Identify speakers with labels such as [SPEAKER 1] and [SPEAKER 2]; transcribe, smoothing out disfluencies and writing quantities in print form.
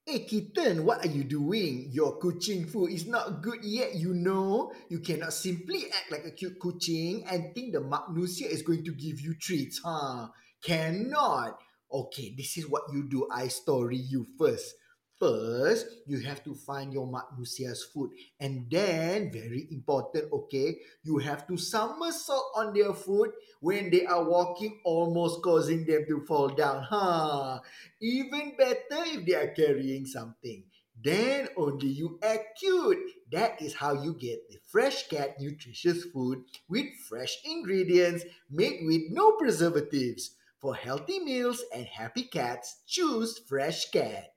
[SPEAKER 1] Hey kitten, what are you doing? Your kucing food is not good yet, you know. You cannot simply act like a cute kucing and think the Magnusia is going to give you treats, huh? Cannot. Okay, this is what you do. I story you first. First, you have to find your Magnusia's food. And then, very important, okay, you have to somersault on their food when they are walking, almost causing them to fall down, huh? Even better if they are carrying something. Then only you act cute. That is how you get the fresh cat nutritious food with fresh ingredients made with no preservatives. For healthy meals and happy cats, choose Fresh Cat.